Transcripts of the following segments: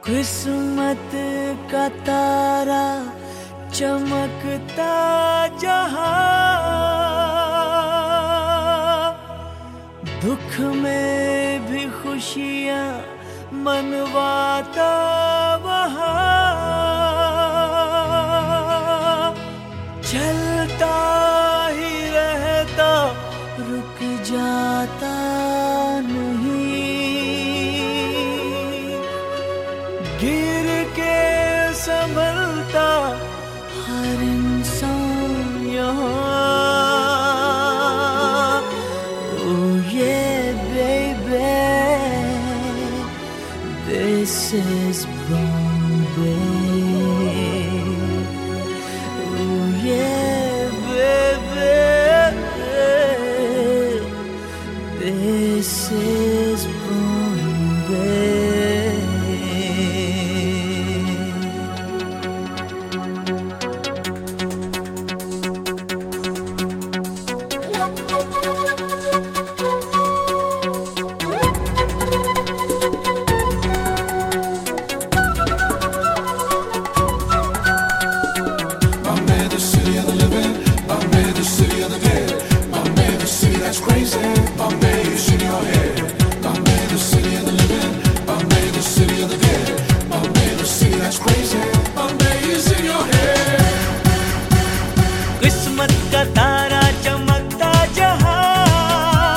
किस्मत का तारा चमकता जहां, दुख में भी खुशियां मनवाता वहां, चलता ही रहता रुक जाता नहीं, गिर के संभलता हर इंसान यहाँ। Oh yeah baby, this is Bombay. Oh yeah baby, this is Bombay. किस्मत का तारा चमकता जहां,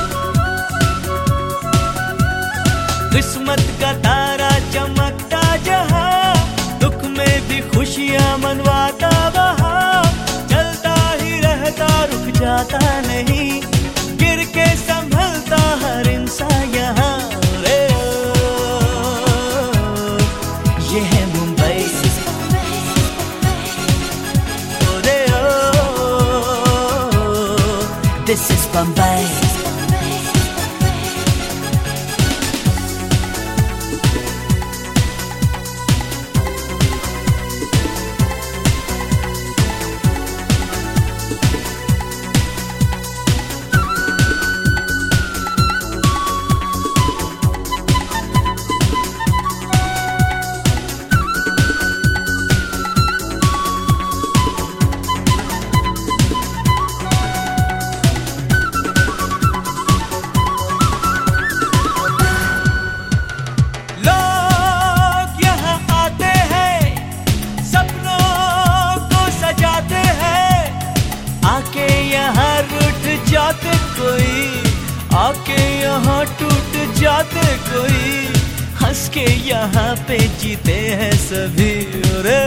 किस्मत का तारा चमकता जहां, दुख में भी खुशियां मनवाता वहां, चलता ही रहता रुक जाता नहीं, गिर के संभलता हर इंसान यहाँ। रे ये है मुंबई, this is Bombay. आके यहाँ रूठ जाते कोई, आके यहाँ टूट जाते कोई, हंस के यहाँ पे जीते हैं सभी। रे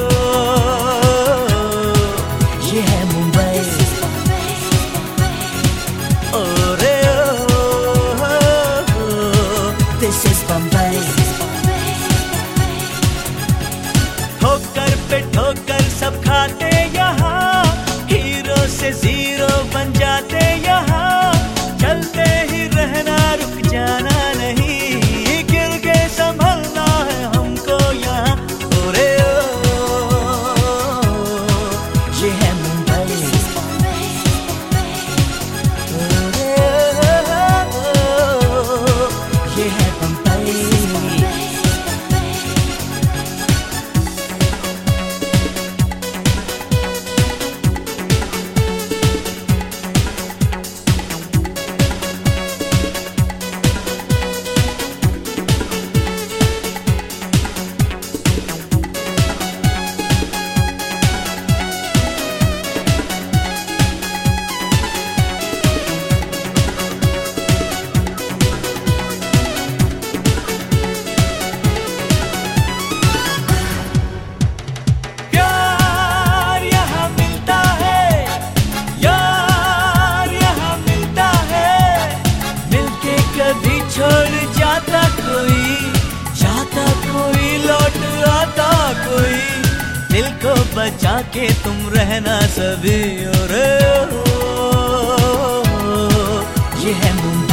ये है मुंबई, ओरे दिस इज बम्बई। ठोकर पे ठोकर सब खाते यहाँ, हीरो से जीरो बन जाते यहाँ, चलते ही रहना रुक जाना नहीं, गिर के संभलना है हमको यहाँ। ओरे ये है मुंबई, ओरे ये है बम्बई। छोड़ जाता कोई लौट आता कोई, दिल को बचा के तुम रहना सभी। और ये है मुंबई।